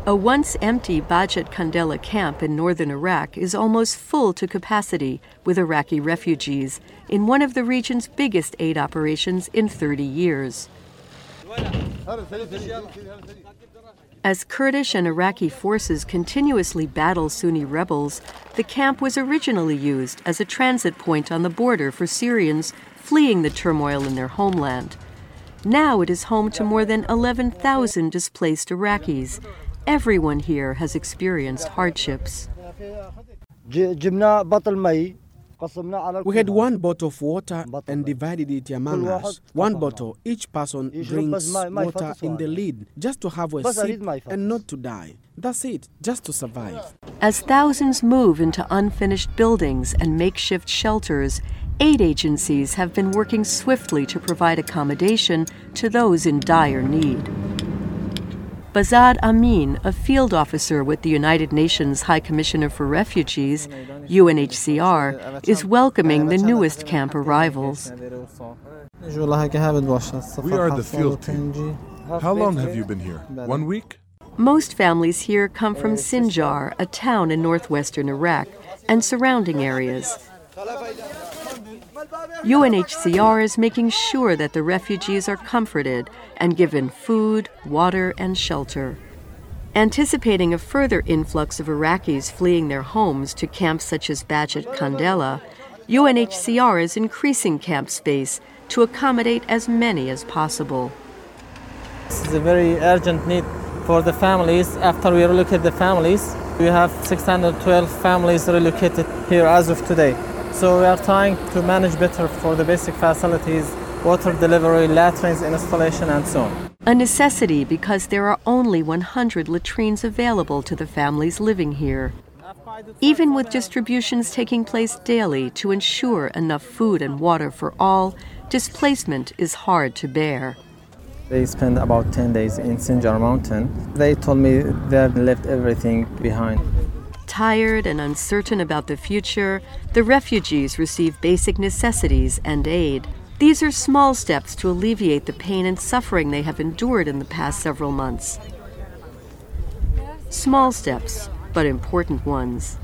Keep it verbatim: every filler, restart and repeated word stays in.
A once-empty Bajat Kandela camp in northern Iraq is almost full to capacity with Iraqi refugees in one of the region's biggest aid operations in thirty years. As Kurdish and Iraqi forces continuously battle Sunni rebels, the camp was originally used as a transit point on the border for Syrians fleeing the turmoil in their homeland. Now it is home to more than eleven thousand displaced Iraqis. Everyone here has experienced hardships. We had one bottle of water and divided it among us. One bottle, each person drinks water in the lid, just to have a sip and not to die. That's it, just to survive. As thousands move into unfinished buildings and makeshift shelters, aid agencies have been working swiftly to provide accommodation to those in dire need. Bazad Amin, a field officer with the United Nations High Commissioner for Refugees, U N H C R, is welcoming the newest camp arrivals. We are the field team. How long have you been here? One week? Most families here come from Sinjar, a town in northwestern Iraq, and surrounding areas. U N H C R is making sure that the refugees are comforted and given food, water, and shelter. Anticipating a further influx of Iraqis fleeing their homes to camps such as Bajat Kandela, U N H C R is increasing camp space to accommodate as many as possible. This is a very urgent need for the families. After we relocate the families, we have six hundred twelve families relocated here as of today. So we are trying to manage better for the basic facilities, water delivery, latrines installation, and so on. A necessity because there are only one hundred latrines available to the families living here. Even with distributions taking place daily to ensure enough food and water for all, displacement is hard to bear. They spent about ten days in Sinjar Mountain. They told me they've left everything behind. Tired and uncertain about the future, the refugees receive basic necessities and aid. These are small steps to alleviate the pain and suffering they have endured in the past several months. Small steps, but important ones.